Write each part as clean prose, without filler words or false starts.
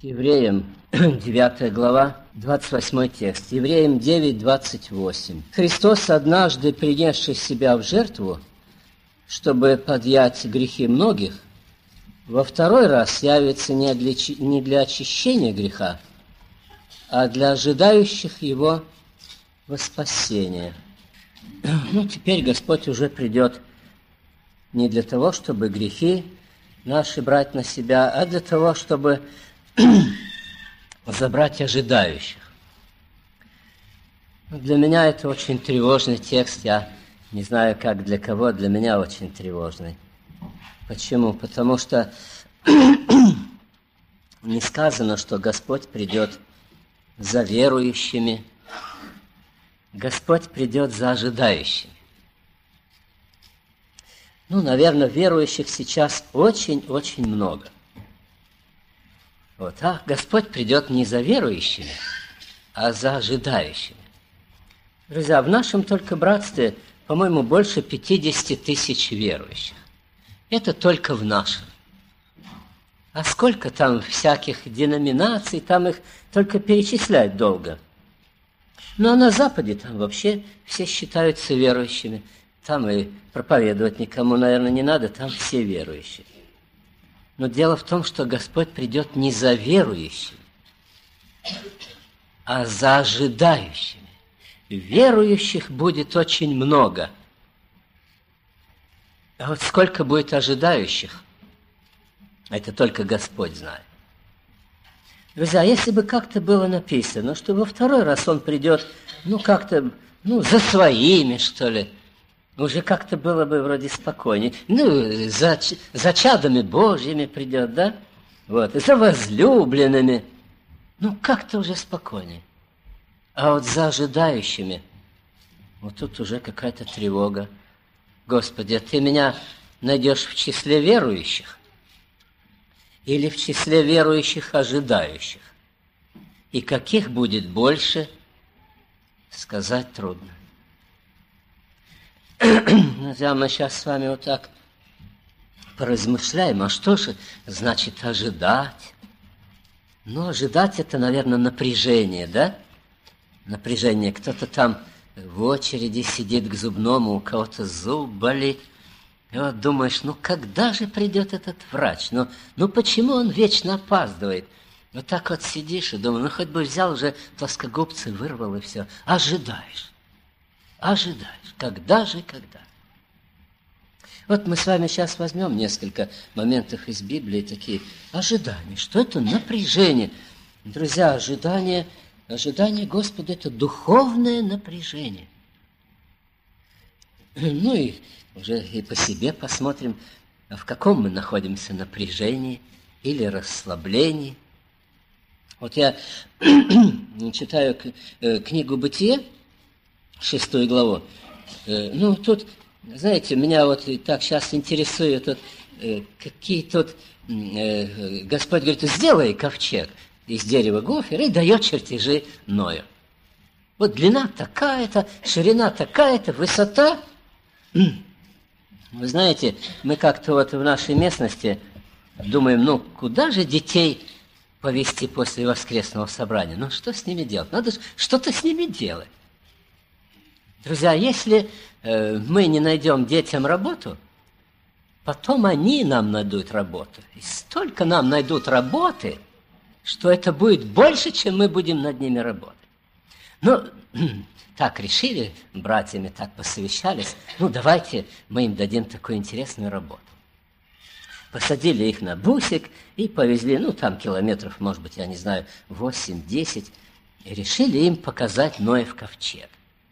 Евреям 9 глава, 28 текст. Евреям 9, 28. Христос, однажды принесший себя в жертву, чтобы подъять грехи многих, во второй раз явится не для очищения греха, а для ожидающих его во спасение. Теперь Господь уже придет не для того, чтобы грехи наши брать на себя, а для того, чтобы забрать ожидающих. Для меня это очень тревожный текст. Я не знаю, как для кого, для меня очень тревожный. Почему? Потому что не сказано, что Господь придет за верующими. Господь придет за ожидающими. Наверное, верующих сейчас очень-очень много. А Господь придет не за верующими, а за ожидающими. Друзья, в нашем только братстве, по-моему, больше 50 тысяч верующих. Это только в нашем. А сколько там всяких деноминаций, там их только перечислять долго. А на Западе там вообще все считаются верующими. Там и проповедовать никому, наверное, не надо, там все верующие. Но дело в том, что Господь придет не за верующими, а за ожидающими. Верующих будет очень много. А вот сколько будет ожидающих, это только Господь знает. Друзья, если бы как-то было написано, что во второй раз Он придет, за своими, что ли, уже как-то было бы вроде спокойнее. За чадами Божьими придет, да? За возлюбленными. Как-то уже спокойнее. А вот за ожидающими, тут уже какая-то тревога. Господи, Ты меня найдешь в числе верующих или в числе верующих ожидающих? И каких будет больше, сказать трудно. Друзья, мы сейчас с вами вот так поразмышляем, а что же значит ожидать? Ожидать это, наверное, напряжение, да? Напряжение. Кто-то там в очереди сидит к зубному, у кого-то зуб болит. И вот думаешь, когда же придет этот врач? Почему он вечно опаздывает? Вот так вот сидишь и думаешь, хоть бы взял уже плоскогубцы, вырвал и все. Ожидаешь. Когда же? Вот мы с вами сейчас возьмем несколько моментов из Библии, такие ожидания. Что это? Напряжение. Друзья, ожидание Господа – это духовное напряжение. И уже и по себе посмотрим, в каком мы находимся напряжении или расслаблении. Вот я читаю книгу «Бытие», 6 главу. Тут, знаете, меня вот и так сейчас интересует, какие тут... Господь говорит, сделай ковчег из дерева гофера и дает чертежи Ною. Вот длина такая-то, ширина такая-то, высота. Вы знаете, мы как-то вот в нашей местности думаем, куда же детей повезти после воскресного собрания? Что с ними делать? Надо что-то с ними делать. Друзья, если мы не найдем детям работу, потом они нам найдут работу. И столько нам найдут работы, что это будет больше, чем мы будем над ними работать. Так решили, братьями так посовещались, давайте мы им дадим такую интересную работу. Посадили их на бусик и повезли, там километров, может быть, я не знаю, 8-10, и решили им показать Ноев ковчег.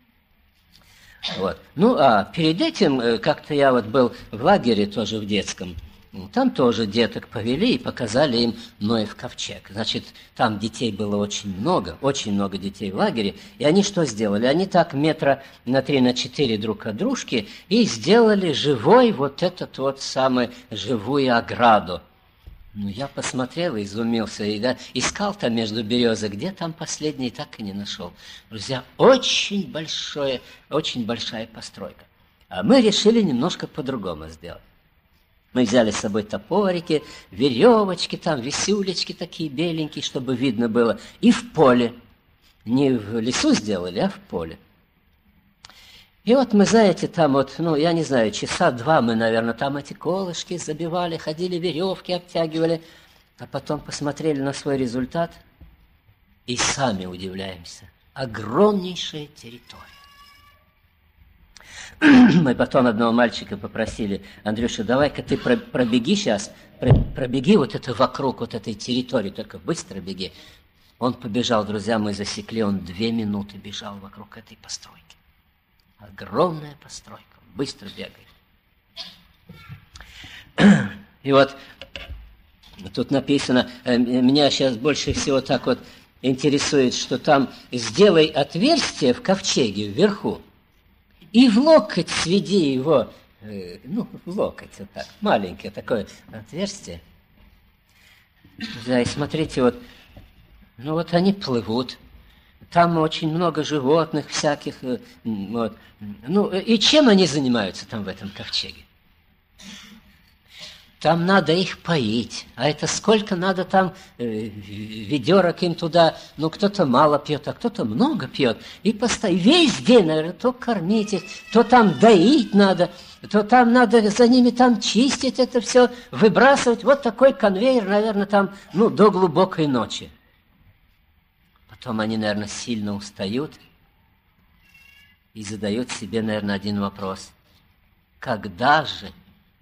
А перед этим как-то я был в лагере тоже в детском. Там тоже деток повели и показали им Ноев ковчег. Значит, там детей было очень много детей в лагере. И они что сделали? Они так 3 метра на 4 друг от дружки и сделали живой живую ограду. Я посмотрел и изумился, и искал там между березок, где там последний, так и не нашел. Друзья, очень большая постройка. А мы решили немножко по-другому сделать. Мы взяли с собой топорики, веревочки, там висюлечки такие беленькие, чтобы видно было. И в поле. Не в лесу сделали, а в поле. И вот мы, знаете, там вот, я не знаю, часа два мы, наверное, там эти колышки забивали, ходили, веревки обтягивали, а потом посмотрели на свой результат и сами удивляемся. Огромнейшая территория. Мы потом одного мальчика попросили: Андрюша, давай-ка ты пробеги сейчас, пробеги вот это вокруг вот этой территории, только быстро беги. Он побежал, друзья, мы засекли, он 2 минуты бежал вокруг этой постройки. Огромная постройка, быстро бегает. И вот тут написано, меня сейчас больше всего так вот интересует, что там сделай отверстие в ковчеге вверху и в локоть сведи его, в локоть вот так, маленькое такое отверстие. Да, и смотрите, вот они плывут. Там очень много животных всяких. Вот. И чем они занимаются там в этом ковчеге? Там надо их поить. А это сколько надо там ведерок им туда. Кто-то мало пьет, а кто-то много пьет. И весь день, наверное, то кормить их, то там доить надо, то там надо за ними там чистить это все, выбрасывать. Вот такой конвейер, наверное, там до глубокой ночи. Потом они, наверное, сильно устают и задают себе, наверное, один вопрос. Когда же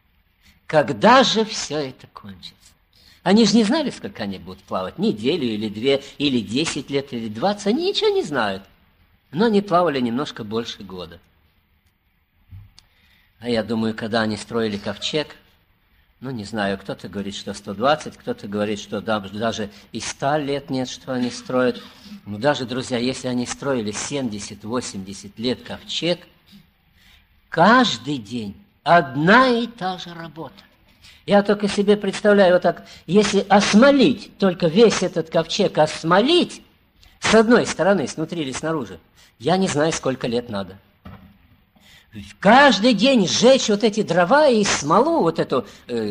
все это кончится? Они же не знали, сколько они будут плавать. Неделю или 2, или 10 лет, или 20. Они ничего не знают. Но они плавали немножко больше года. А я думаю, когда они строили ковчег, не знаю, кто-то говорит, что 120, кто-то говорит, что даже и 100 лет нет, что они строят. Даже, друзья, если они строили 70-80 лет ковчег, каждый день одна и та же работа. Я только себе представляю, вот так, если осмолить, только весь этот ковчег осмолить, с одной стороны, снутри или снаружи, я не знаю, сколько лет надо. Каждый день сжечь вот эти дрова и смолу вот эту,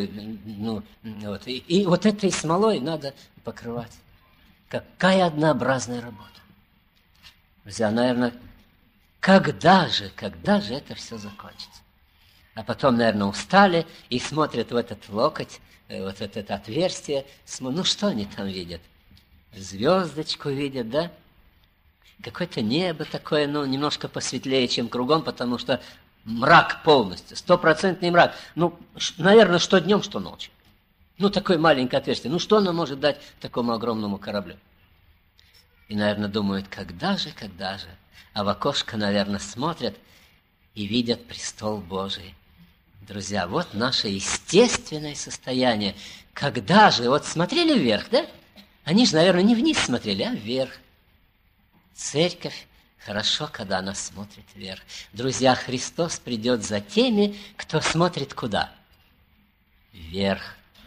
и вот этой смолой надо покрывать. Какая однообразная работа. Друзья, наверное, когда же это все закончится? А потом, наверное, устали и смотрят в этот локоть, вот это отверстие. Что они там видят? Звездочку видят, да? Какое-то небо такое, немножко посветлее, чем кругом, потому что мрак полностью, 100% мрак. Наверное, что днем, что ночью. Такое маленькое отверстие. Что оно может дать такому огромному кораблю? И, наверное, думают, когда же? А в окошко, наверное, смотрят и видят престол Божий. Друзья, вот наше естественное состояние. Когда же? Вот смотрели вверх, да? Они же, наверное, не вниз смотрели, а вверх. Церковь хорошо, когда она смотрит вверх. Друзья, Христос придет за теми, кто смотрит куда? Вверх.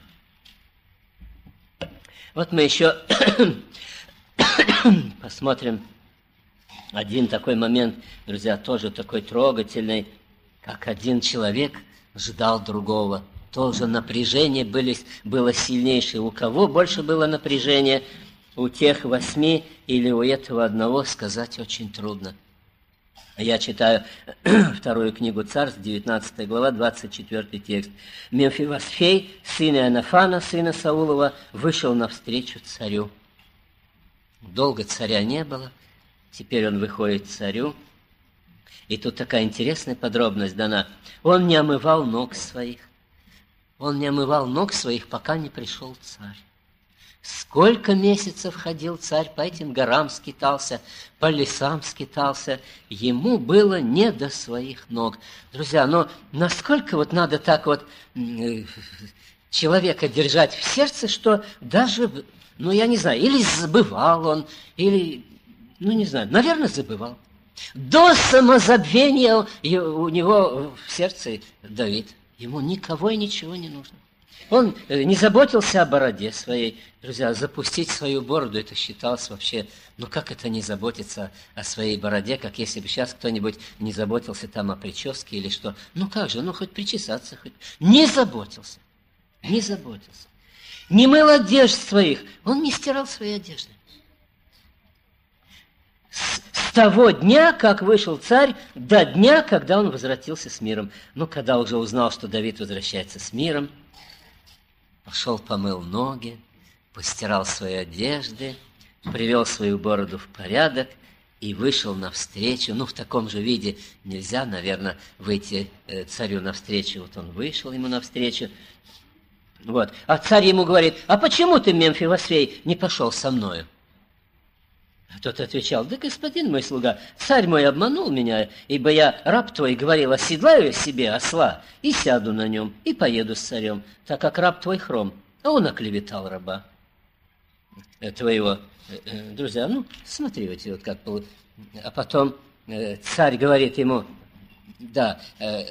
Вот мы еще посмотрим один такой момент, друзья, тоже такой трогательный, как один человек ждал другого. Тоже напряжение было сильнейшее. У кого больше было напряжение? У тех 8 или у этого одного сказать очень трудно. Я читаю 2 книгу Царств, 19 глава, 24 текст. Мемфивосфей, сын Иоаннафана, сына Саулова, вышел навстречу царю. Долго царя не было, теперь он выходит к царю. И тут такая интересная подробность дана. Он не омывал ног своих. Он не омывал ног своих, пока не пришел царь. Сколько месяцев ходил царь, по этим горам скитался, по лесам скитался. Ему было не до своих ног. Друзья, насколько надо так человека держать в сердце, что даже, я не знаю, или забывал он, или, не знаю, наверное, забывал. До самозабвения у него в сердце давит. Ему никого и ничего не нужно. Он не заботился о бороде своей. Друзья, запустить свою бороду, это считалось вообще, ну как это не заботиться о своей бороде, как если бы сейчас кто-нибудь не заботился там о прическе или что. Ну как же, ну хоть причесаться, хоть. Не заботился, не заботился. Не мыл одежд своих, он не стирал свои одежды. С того дня, как вышел царь, до дня, когда он возвратился с миром. Ну, когда уже узнал, что Давид возвращается с миром, пошел, помыл ноги, постирал свои одежды, привел свою бороду в порядок и вышел навстречу. Ну, в таком же виде нельзя, наверное, выйти царю навстречу. Вот он вышел ему навстречу. Вот. А царь ему говорит: а почему ты, Мемфивосфей, не пошел со мною? А тот отвечал: да, господин мой слуга, царь мой обманул меня, ибо я, раб твой, говорил: оседлаю себе осла и сяду на нем, и поеду с царем, так как раб твой хром. А он оклеветал раба твоего. Друзья, ну, смотрите, вот как было. А потом царь говорит ему: да,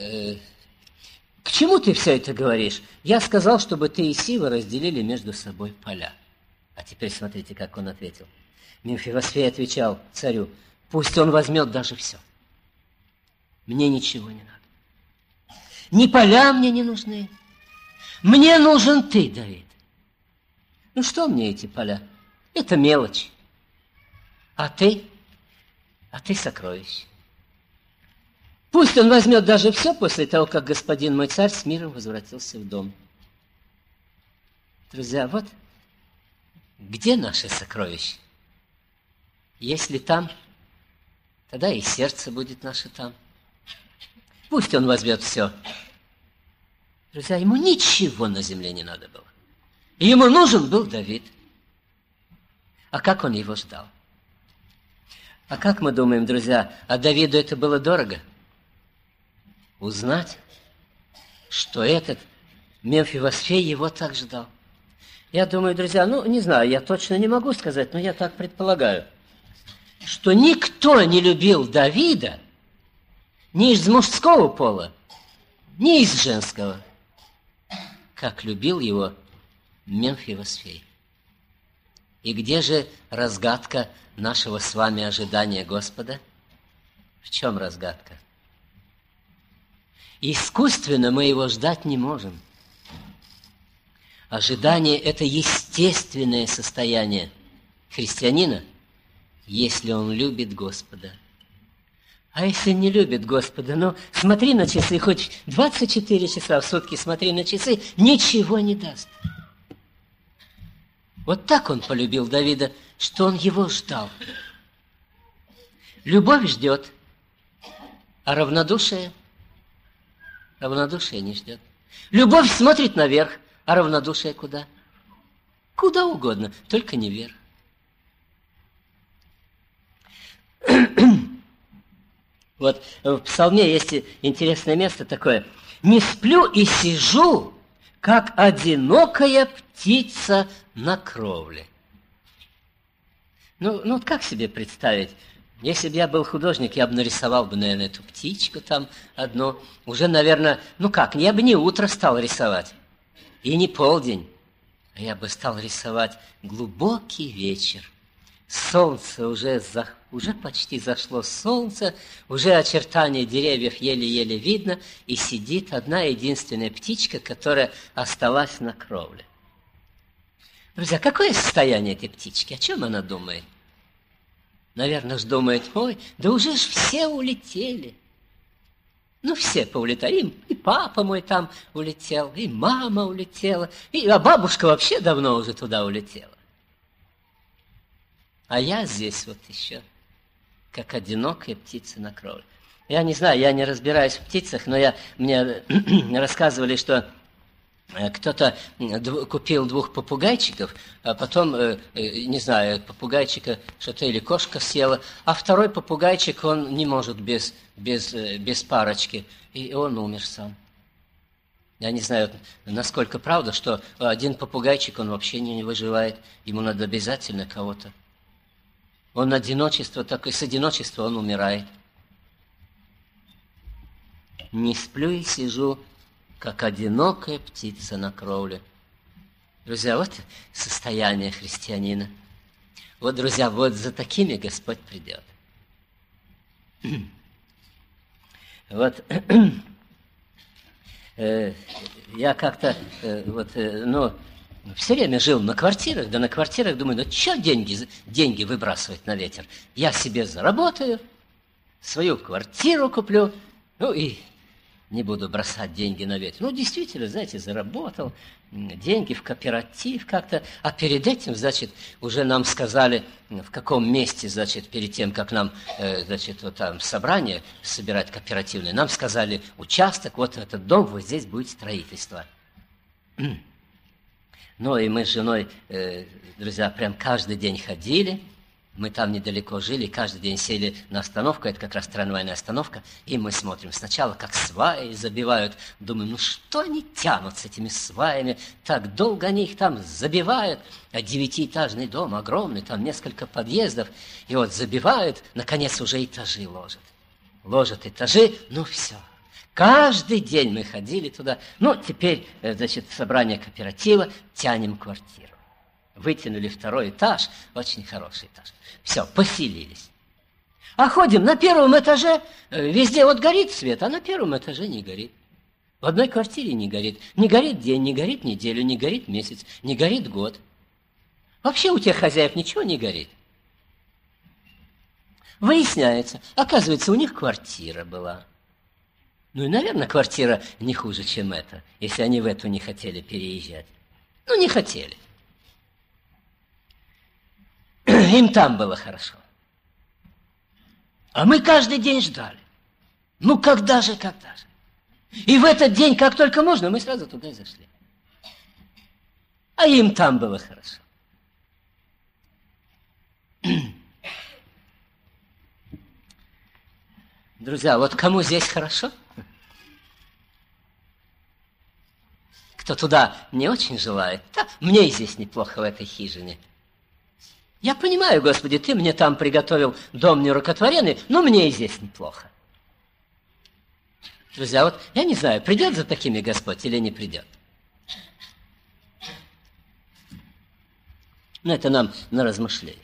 к чему ты все это говоришь? Я сказал, чтобы ты и Сива разделили между собой поля. А теперь смотрите, как он ответил. Мемфивосфей отвечал царю: пусть он возьмет даже все. Мне ничего не надо. Ни поля мне не нужны. Мне нужен ты, Давид. Ну что мне эти поля? Это мелочь. А ты сокровище. Пусть он возьмет даже все после того, как господин мой царь с миром возвратился в дом. Друзья, вот где наше сокровище? Если там, тогда и сердце будет наше там. Пусть он возьмет все. Друзья, ему ничего на земле не надо было. Ему нужен был Давид. А как он его ждал? А как мы думаем, друзья, а Давиду это было дорого? Узнать, что этот Мемфивосфей его так ждал. Я думаю, друзья, ну, не знаю, я точно не могу сказать, но я так предполагаю, что никто не любил Давида ни из мужского пола, ни из женского, как любил его Мемфивосфей. И где же разгадка нашего с вами ожидания Господа? В чем разгадка? Искусственно мы его ждать не можем. Ожидание – это естественное состояние христианина, если он любит Господа. А если не любит Господа, ну, смотри на часы, хоть 24 часа в сутки смотри на часы, ничего не даст. Вот так он полюбил Давида, что он его ждал. Любовь ждет, а равнодушие не ждет. Любовь смотрит наверх, а равнодушие куда? Куда угодно, только не вверх. Вот в Псалме есть интересное место такое. «Не сплю и сижу, как одинокая птица на кровле». Ну вот как себе представить? Если бы я был художник, я бы нарисовал бы, наверное, эту птичку там одну. Уже, наверное, я бы не утро стал рисовать, и не полдень, а я бы стал рисовать глубокий вечер. Солнце уже почти зашло солнце, уже очертания деревьев еле-еле видно, и сидит одна единственная птичка, которая осталась на кровле. Друзья, какое состояние этой птички? О чем она думает? Наверное, думает: ой, да уже ж все улетели. Ну, все поулетали. И папа мой там улетел, и мама улетела, а бабушка вообще давно уже туда улетела. А я здесь вот еще, как одинокая птица на кровле. Я не знаю, я не разбираюсь в птицах, но мне рассказывали, что кто-то купил 2 попугайчиков, а потом, не знаю, попугайчика что-то или кошка съела, а второй попугайчик, он не может без парочки, и он умер сам. Я не знаю, насколько правда, что один попугайчик, он вообще не выживает, ему надо обязательно кого-то. Он одиночество такое, с одиночества он умирает. Не сплю и сижу, как одинокая птица на кровле. Друзья, вот состояние христианина. Вот, друзья, вот за такими Господь придет. Вот я как-то все время жил на квартирах, да на квартирах думаю, ну что деньги выбрасывать на ветер? Я себе заработаю, свою квартиру куплю, ну и не буду бросать деньги на ветер. Ну, действительно, знаете, заработал деньги в кооператив как-то, а перед этим, значит, уже нам сказали, в каком месте, значит, перед тем, как нам, значит, вот там собрание собирать кооперативное, нам сказали, участок, вот этот дом, вот здесь будет строительство. Ну, и мы с женой, друзья, прям каждый день ходили. Мы там недалеко жили, каждый день сели на остановку, это как раз трамвайная остановка, и мы смотрим сначала, как сваи забивают. Думаем, ну что они тянут с этими сваями, так долго они их там забивают. А 9-этажный дом огромный, там несколько подъездов, и вот забивают, наконец уже этажи ложат. Ложат этажи, ну все. Каждый день мы ходили туда. Ну, теперь, значит, собрание кооператива, тянем квартиру. Вытянули 2-й этаж, очень хороший этаж. Все, поселились. А ходим на 1-м этаже, везде вот горит свет, а на 1-м этаже не горит. В одной квартире не горит. Не горит день, не горит неделю, не горит месяц, не горит год. Вообще у тех хозяев ничего не горит. Выясняется, оказывается, у них квартира была. Ну и, наверное, квартира не хуже, чем эта, если они в эту не хотели переезжать. Ну, не хотели. Им там было хорошо. А мы каждый день ждали. Ну, когда же? И в этот день, как только можно, мы сразу туда и зашли. А им там было хорошо. Друзья, вот кому здесь хорошо? Кто туда не очень желает, да, мне и здесь неплохо в этой хижине. Я понимаю, Господи, Ты мне там приготовил дом нерукотворенный, но мне и здесь неплохо. Друзья, вот я не знаю, придет за такими Господь или не придет. Но это нам на размышление.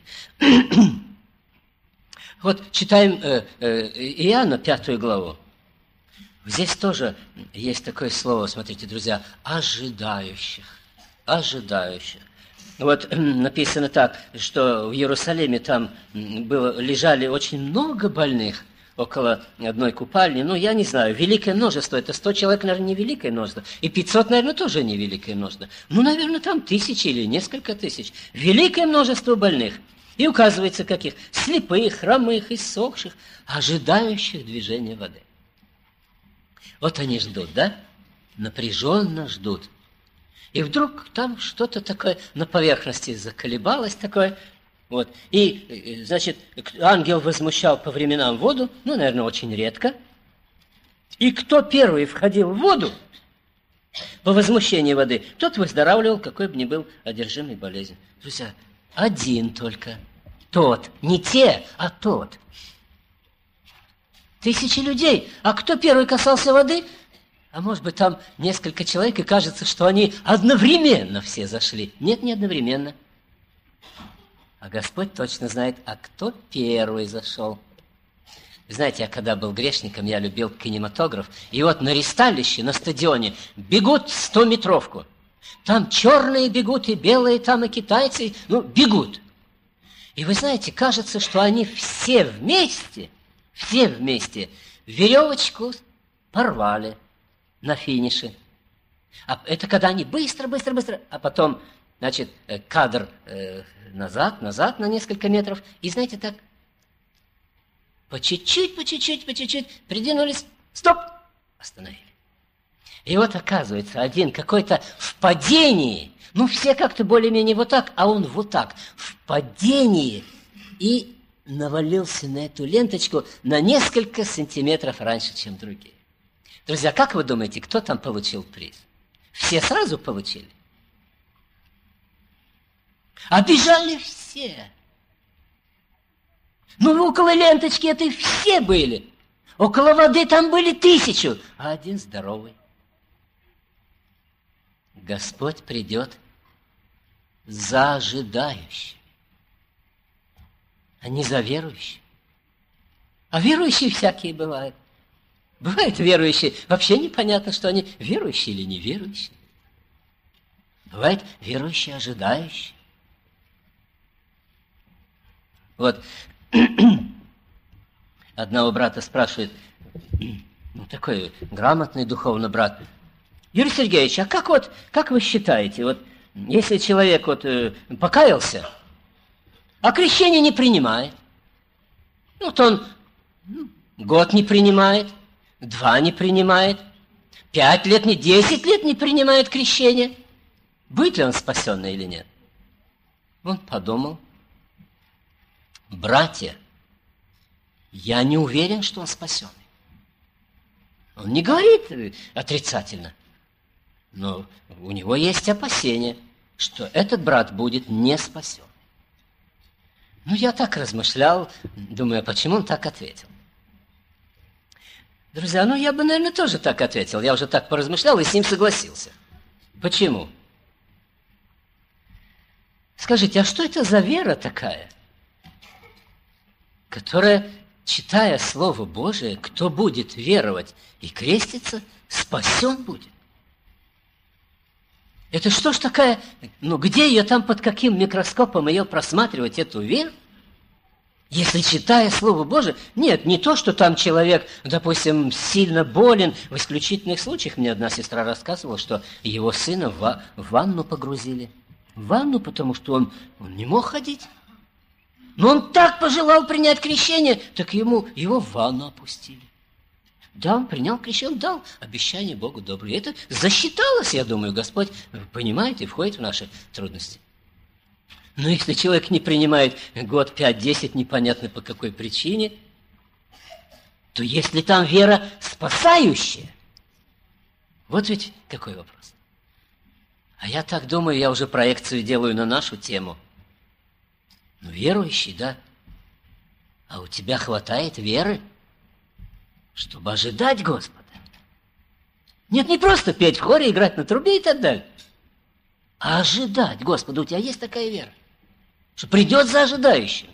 Вот читаем Иоанна 5 главу. Здесь тоже есть такое слово, смотрите, друзья, ожидающих. Ожидающих. Вот написано так, что в Иерусалиме там лежали очень много больных около одной купальни. Ну, я не знаю, великое множество. Это 100 человек, наверное, не великое множество. И 500, наверное, тоже не великое множество. Ну, наверное, там 1000 или несколько тысяч. Великое множество больных. И указывается, каких? Слепых, хромых, иссохших, ожидающих движения воды. Вот они ждут, да? Напряженно ждут. И вдруг там что-то такое на поверхности заколебалось такое. Вот. И, значит, ангел возмущал по временам воду, ну, наверное, очень редко. И кто первый входил в воду по возмущению воды, тот выздоравливал, какой бы ни был одержимый болезнью. Друзья, один только. Тот. Не те, а тот. 1000 людей. А кто первый касался воды? А может быть, там несколько человек, и кажется, что они одновременно все зашли. Нет, не одновременно. А Господь точно знает, а кто первый зашел. Знаете, я когда был грешником, я любил кинематограф. И вот на ресталище, на стадионе бегут 100-метровку. Там черные бегут, и белые, там и китайцы. Ну, бегут. И вы знаете, кажется, что они все вместе веревочку порвали на финише. А это когда они быстро, а потом, значит, кадр назад на несколько метров. И знаете, так по чуть-чуть, придвинулись, стоп, остановили. И вот оказывается, один какой-то в падении, ну все как-то более-менее вот так, а он вот так, в падении, и навалился на эту ленточку на несколько сантиметров раньше, чем другие. Друзья, как вы думаете, кто там получил приз? Все сразу получили? А бежали все. Ну, около ленточки этой все были. Около воды там были 1000, а один здоровый. Господь придет за ожидающими, а не за верующими. А верующие всякие бывают. Бывают верующие, вообще непонятно, что они верующие или неверующие. Бывают верующие, ожидающие. Вот одного брата спрашивает, ну, такой грамотный духовный брат: Юрий Сергеевич, а как вы считаете, вот если человек покаялся, а крещение не принимает, то он год не принимает, 2 не принимает, 5 лет, 10 лет не принимает крещение, будет ли он спасенный или нет? Он подумал: братья, я не уверен, что он спасенный. Он не говорит отрицательно, но у него есть опасения, что этот брат будет не спасен. Я так размышлял, думаю, почему он так ответил. Друзья, я бы, наверное, тоже так ответил. Я уже так поразмышлял и с ним согласился. Почему? Скажите, а что это за вера такая, которая, читая Слово Божие, кто будет веровать и креститься, спасен будет? Это что ж такая, где ее там, под каким микроскопом ее просматривать, эту веру? Если, читая Слово Божие, нет, не то, что там человек, допустим, сильно болен. В исключительных случаях мне одна сестра рассказывала, что его сына в ванну погрузили. В ванну, потому что он не мог ходить. Но он так пожелал принять крещение, так его в ванну опустили. Да, он принял крещение, он дал обещание Богу доброе. И это засчиталось, я думаю, Господь понимает и входит в наши трудности. Но если человек не принимает год, 5, 10, непонятно по какой причине, то если там вера спасающая, вот ведь какой вопрос. А я так думаю, я уже проекцию делаю на нашу тему. Верующий, да? А у тебя хватает веры, чтобы ожидать Господа? Нет, не просто петь в хоре, играть на трубе и так далее, а ожидать Господа. У тебя есть такая вера, что придет за ожидающим?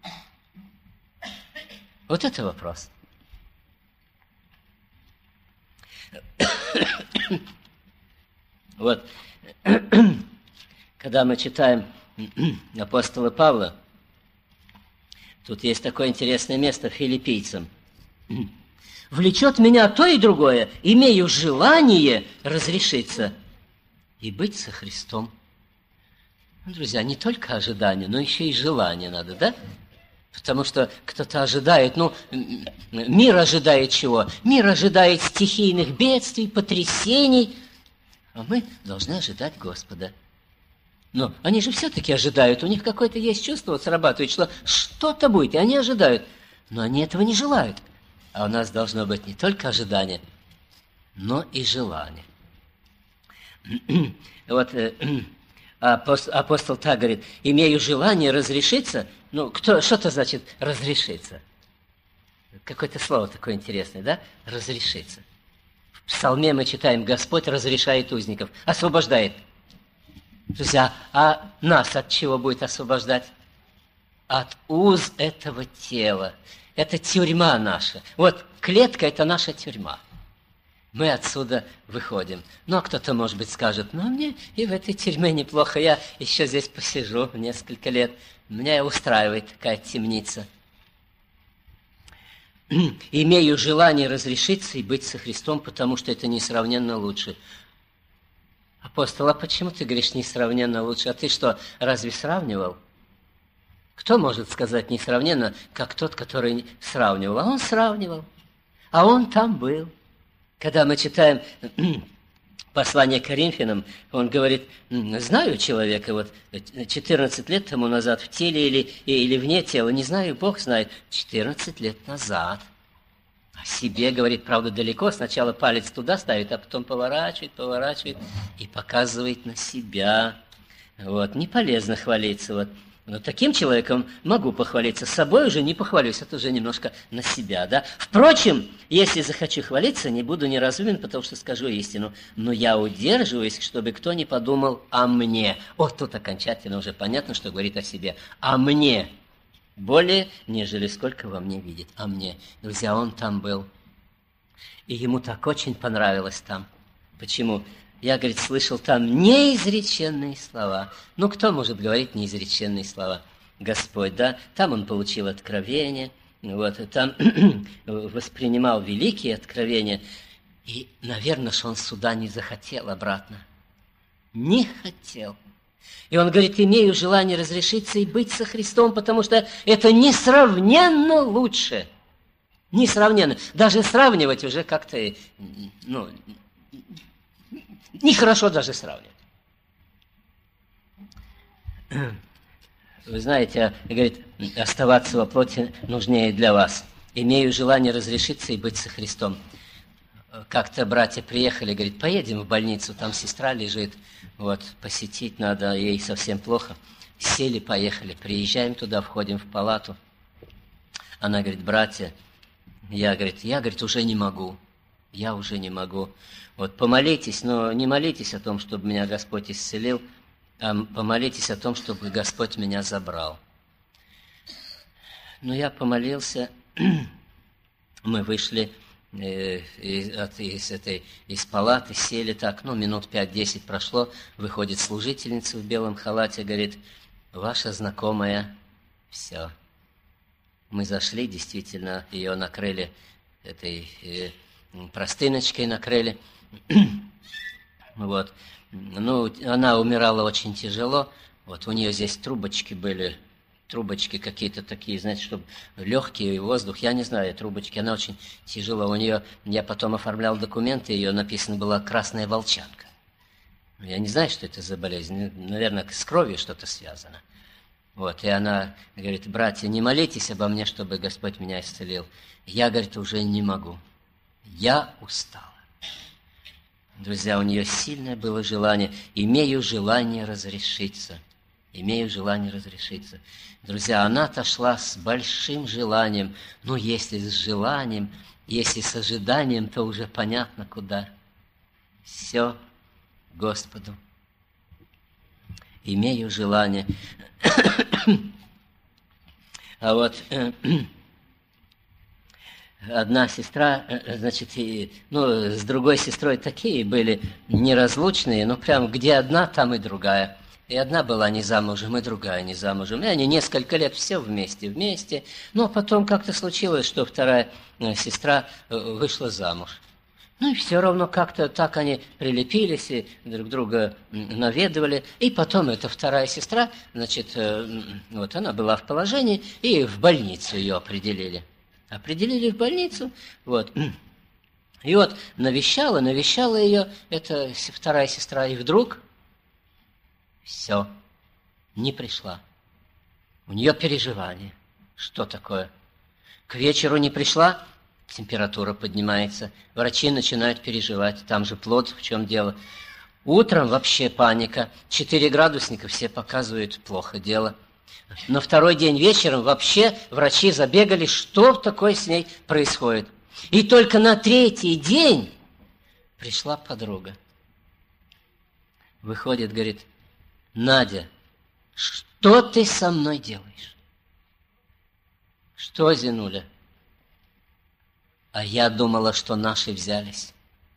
Вот это вопрос. Вот, когда мы читаем апостола Павла, тут есть такое интересное место Филиппийцам. «Влечет меня то и другое, имею желание разрешиться и быть со Христом». Друзья, не только ожидание, но еще и желание надо, да? Потому что кто-то ожидает, мир ожидает чего? Мир ожидает стихийных бедствий, потрясений, а мы должны ожидать Господа. Но они же все-таки ожидают, у них какое-то есть чувство, срабатывает, что что-то будет, и они ожидают, но они этого не желают. А у нас должно быть не только ожидание, но и желание. Вот апостол так говорит: имею желание разрешиться. Что это значит разрешиться? Какое-то слово такое интересное, да? Разрешиться. В Псалме мы читаем: Господь разрешает узников, освобождает. Друзья, а нас от чего будет освобождать? От уз этого тела. Это тюрьма наша. Вот клетка – это наша тюрьма. Мы отсюда выходим. А кто-то, может быть, скажет: мне и в этой тюрьме неплохо, я еще здесь посижу несколько лет. Меня устраивает такая темница. Имею желание разрешиться и быть со Христом, потому что это несравненно лучше. Апостол, а почему ты говоришь несравненно лучше? А ты что, разве сравнивал? Кто может сказать несравненно, как тот, который сравнивал? А он сравнивал. А он там был. Когда мы читаем послание к Коринфянам, он говорит: знаю человека 14 лет тому назад в теле или вне тела, не знаю, Бог знает, 14 лет назад. О себе говорит, правда, далеко, сначала палец туда ставит, а потом поворачивает и показывает на себя. Не полезно хвалиться. Но таким человеком могу похвалиться. С собой уже не похвалюсь, это уже немножко на себя, да. Впрочем, если захочу хвалиться, не буду неразумен, потому что скажу истину. Но я удерживаюсь, чтобы кто не подумал о мне. Вот тут окончательно уже понятно, что говорит о себе. О мне. Более, нежели сколько во мне видит. О мне. Друзья, он там был. И ему так очень понравилось там. Почему? Я, говорит, слышал там неизреченные слова. Ну, кто может говорить неизреченные слова? Господь, да? Там он получил откровение, вот, и там воспринимал великие откровения. И, наверное, что он сюда не захотел обратно. Не хотел. И он говорит, имею желание разрешиться и быть со Христом, потому что это несравненно лучше. Несравненно. Даже сравнивать уже как-то, ну, нехорошо даже сравнивать. Вы знаете, говорит, оставаться во плоти нужнее для вас. Имею желание разрешиться и быть со Христом. Как-то братья приехали, говорит, поедем в больницу, там сестра лежит, вот, посетить надо, ей совсем плохо. Сели, поехали, приезжаем туда, входим в палату. Она говорит, братья, я, говорит, уже не могу. Я уже не могу. Вот помолитесь, но не молитесь о том, чтобы меня Господь исцелил, а помолитесь о том, чтобы Господь меня забрал. Ну, я помолился, мы вышли из палаты, сели так, ну, минут 5-10 прошло, выходит служительница в белом халате, говорит, ваша знакомая, все. Мы зашли, действительно, ее накрыли этой простыночкой, накрыли. Вот. Ну, она умирала очень тяжело. Вот у нее здесь трубочки были, трубочки какие-то такие, знаете, чтобы легкий воздух, я не знаю, трубочки. Она очень тяжело. У нее, я потом оформлял документы, ее написано было «красная волчанка». Я не знаю, что это за болезнь. Наверное, с кровью что-то связано. Вот, и она говорит, братья, не молитесь обо мне, чтобы Господь меня исцелил. Я, говорит, уже не могу. Я устала. Друзья, у нее сильное было желание. Имею желание разрешиться. Имею желание разрешиться. Друзья, она отошла с большим желанием. Ну, если с желанием, если с ожиданием, то уже понятно куда. Все Господу. Имею желание. А вот одна сестра, значит, ну, с другой сестрой такие были неразлучные, ну, прям где одна, там и другая. И одна была не замужем, и другая не замужем. И они несколько лет все вместе. Но потом как-то случилось, что вторая сестра вышла замуж. Ну и все равно как-то так они прилепились и друг друга наведывали. И потом эта вторая сестра, значит, вот она была в положении, и в больницу ее определили. Определили в больницу, вот. И вот навещала ее эта вторая сестра, и вдруг все, не пришла. У нее переживание. Что такое? К вечеру не пришла, температура поднимается, врачи начинают переживать, там же плод, в чем дело. Утром вообще паника, 4 градусника, все показывают, плохо дело. На второй день вечером вообще врачи забегали, что такое с ней происходит. И только на 3-й день пришла подруга. Выходит, говорит, Надя, что ты со мной делаешь? Что, Зинуля? А я думала, что наши взялись.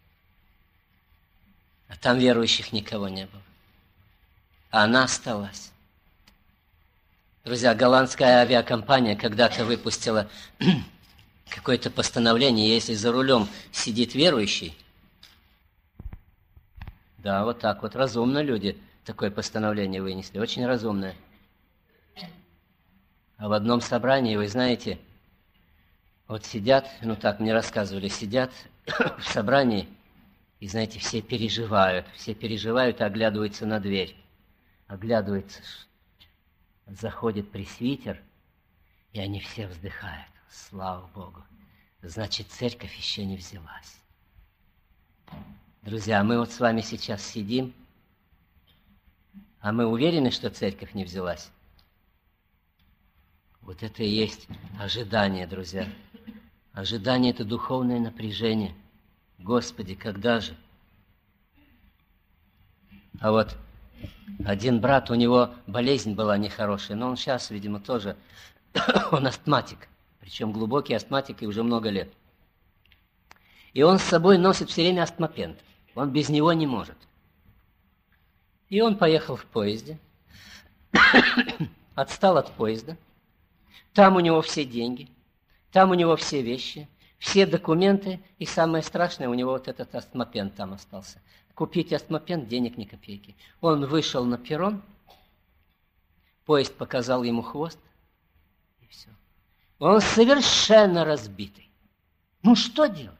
А там верующих никого не было. А она осталась. Друзья, голландская авиакомпания когда-то выпустила какое-то постановление, если за рулем сидит верующий. Да, вот так вот, разумно люди такое постановление вынесли, очень разумное. А в одном собрании, вы знаете, вот сидят, ну так мне рассказывали, сидят в собрании, и, знаете, все переживают и оглядываются на дверь. Оглядываются, заходит пресвитер, и они все вздыхают. Слава Богу. Значит, церковь еще не взялась. Друзья, мы вот с вами сейчас сидим, а мы уверены, что церковь не взялась? Вот это и есть ожидание, друзья. Ожидание – это духовное напряжение. Господи, когда же? А вот один брат, у него болезнь была нехорошая, но он сейчас, видимо, тоже, он астматик, причем глубокий астматик и уже много лет. И он с собой носит все время астмопент, он без него не может. И он поехал в поезде, отстал от поезда, там у него все деньги, там у него все вещи, все документы, и самое страшное, у него вот этот астмопент там остался. Купить астмопент, денег ни копейки. Он вышел на перрон, поезд показал ему хвост, и все. Он совершенно разбитый. Ну, что делать?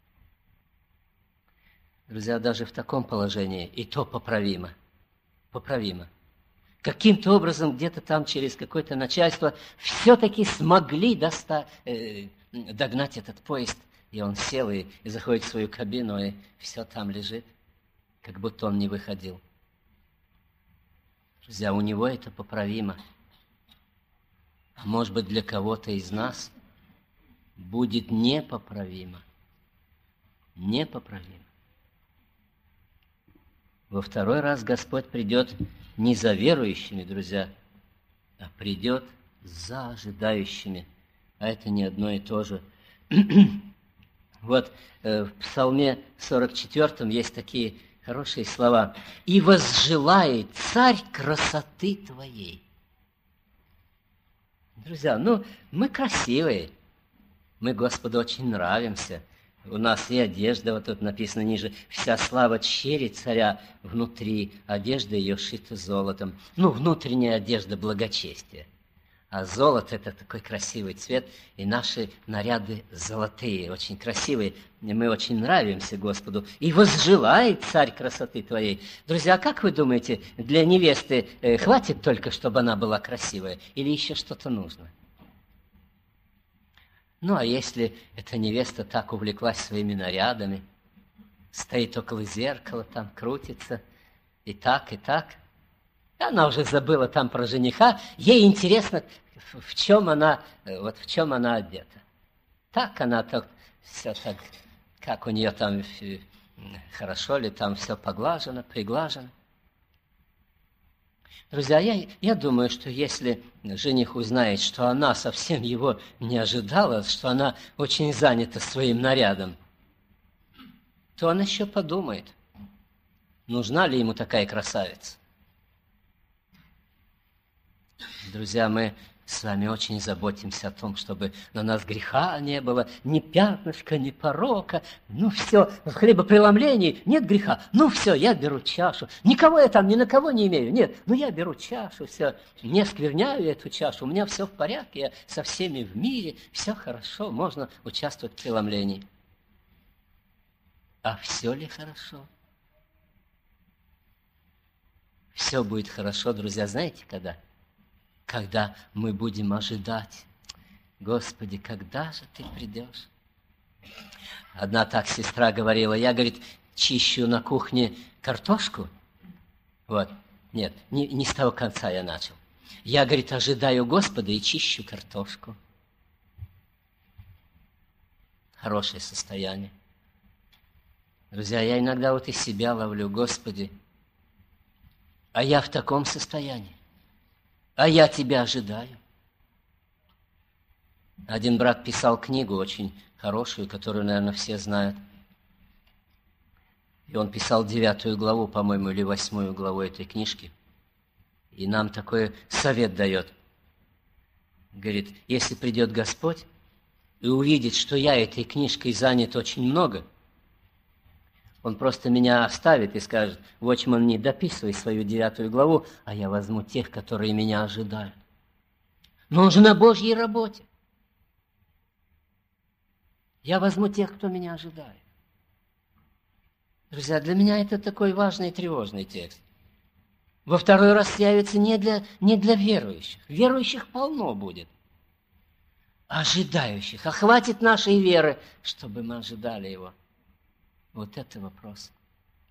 Друзья, даже в таком положении и то поправимо. Поправимо. Каким-то образом где-то там через какое-то начальство все-таки смогли догнать этот поезд. И он сел и заходит в свою кабину, и все там лежит, как будто он не выходил. Друзья, у него это поправимо. А может быть, для кого-то из нас будет непоправимо. Непоправимо. Во второй раз Господь придет не за верующими, друзья, а придет за ожидающими. А это не одно и то же. Вот в Псалме 44 есть такие хорошие слова. «И возжелает царь красоты твоей». Друзья, мы красивые, мы Господу очень нравимся. У нас и одежда, вот тут написано ниже, «Вся слава чери царя внутри, одежда ее шита золотом». Внутренняя одежда благочестия. А золото – это такой красивый цвет, и наши наряды золотые, очень красивые. И мы очень нравимся Господу. «И возжелает царь красоты твоей». Друзья, как вы думаете, для невесты хватит только, чтобы она была красивая, или еще что-то нужно? А если эта невеста так увлеклась своими нарядами, стоит около зеркала, там крутится, и так, она уже забыла там про жениха, ей интересно, в чем она одета. Так она так, все так, как у нее там, хорошо ли там все поглажено, приглажено. Друзья, я думаю, что если жених узнает, что она совсем его не ожидала, что она очень занята своим нарядом, то он еще подумает, нужна ли ему такая красавица. Друзья, мы с вами очень заботимся о том, чтобы на нас греха не было, ни пятнышка, ни порока. Все, в хлебопреломлении нет греха. Все, я беру чашу. Никого я там, ни на кого не имею. Нет, я беру чашу, все, не скверняю эту чашу. У меня все в порядке, я со всеми в мире, все хорошо, можно участвовать в преломлении. А все ли хорошо? Все будет хорошо, друзья, знаете, когда? Когда мы будем ожидать, Господи, когда же Ты придешь? Одна так сестра говорила, я, говорит, чищу на кухне картошку. Нет, не с того конца я начал. Я, говорит, ожидаю Господа и чищу картошку. Хорошее состояние. Друзья, я иногда и себя ловлю, Господи, а я в таком состоянии. А я Тебя ожидаю. Один брат писал книгу очень хорошую, которую, наверное, все знают. И он писал 9 главу, по-моему, или 8 главу этой книжки. И нам такой совет дает. Говорит, если придет Господь и увидит, что я этой книжкой занят очень много, Он просто меня оставит и скажет, Watchman, не дописывай свою 9 главу, а я возьму тех, которые меня ожидают. Но он же на Божьей работе. Я возьму тех, кто меня ожидает. Друзья, для меня это такой важный и тревожный текст. Во второй раз явится не для верующих. Верующих полно будет. Ожидающих. А хватит нашей веры, чтобы мы ожидали Его. Вот это вопрос.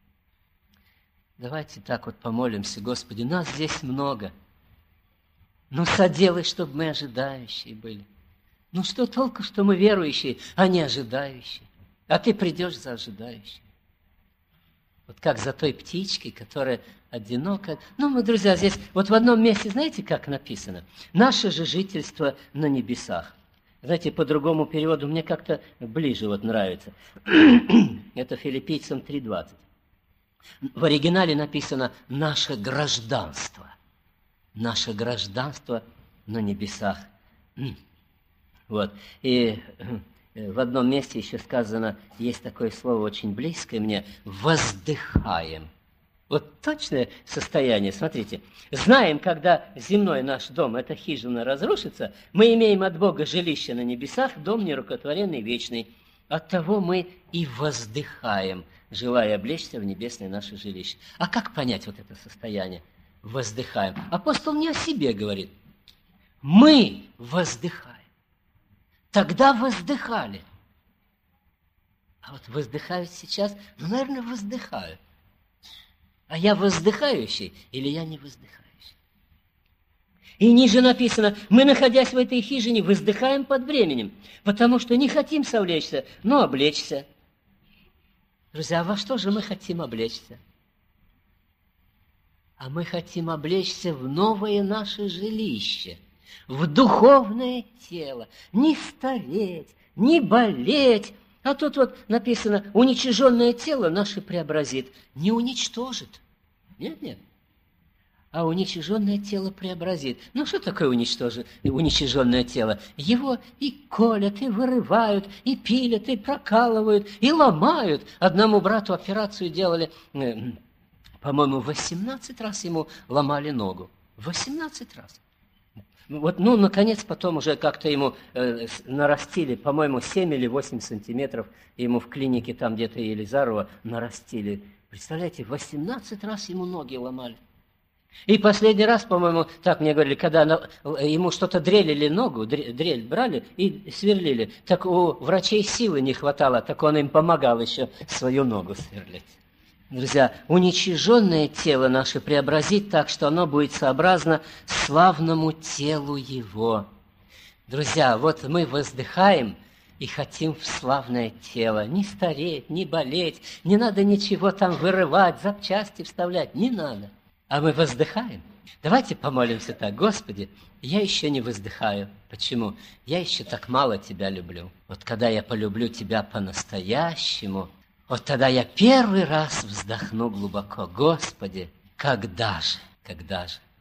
Давайте так помолимся, Господи, нас здесь много. Ну, соделай, чтобы мы ожидающие были. Ну, что толку, что мы верующие, а не ожидающие? А ты придешь за ожидающим. Вот как за той птичкой, которая одинока. Ну, мы, друзья, здесь вот в одном месте, знаете, как написано? Наше же жительство на небесах. Знаете, по другому переводу мне как-то ближе вот нравится. Это Филиппийцам 3:20. В оригинале написано «наше гражданство». Наше гражданство на небесах. Вот. И в одном месте еще сказано, есть такое слово очень близкое мне, «воздыхаем». Вот точное состояние, смотрите. Знаем, когда земной наш дом, эта хижина, разрушится, мы имеем от Бога жилище на небесах, дом нерукотворенный, вечный. Оттого мы и воздыхаем, желая облечься в небесное наше жилище. А как понять вот это состояние? Воздыхаем. Апостол не о себе говорит. Мы воздыхаем. Тогда воздыхали. А вот воздыхают сейчас, ну, наверное, воздыхают. А я воздыхающий или я не воздыхающий? И ниже написано, мы, находясь в этой хижине, воздыхаем под временем, потому что не хотим совлечься, но облечься. Друзья, а во что же мы хотим облечься? А мы хотим облечься в новое наше жилище, в духовное тело, не стареть, не болеть. А тут вот написано, уничиженное тело наше преобразит. Не уничтожит. Нет. А уничиженное тело преобразит. Ну, что такое уничиженное тело? Его и колят, и вырывают, и пилят, и прокалывают, и ломают. Одному брату операцию делали, по-моему, 18 раз ему ломали ногу. 18 раз. Вот, ну, наконец, потом уже как-то ему нарастили, по-моему, 7 или 8 сантиметров, ему в клинике там где-то Елизарова нарастили. Представляете, 18 раз ему ноги ломали. И последний раз, по-моему, так мне говорили, когда ему что-то дрелили ногу, дрель брали и сверлили, так у врачей силы не хватало, так он им помогал еще свою ногу сверлить. Друзья, уничиженное тело наше преобразить так, что оно будет сообразно славному телу Его. Друзья, вот мы воздыхаем и хотим в славное тело. Не стареть, не болеть, не надо ничего там вырывать, запчасти вставлять, не надо. А мы воздыхаем. Давайте помолимся так. Господи, я еще не воздыхаю. Почему? Я еще так мало Тебя люблю. Вот когда я полюблю Тебя по-настоящему, вот тогда я первый раз вздохну глубоко. Господи, когда же?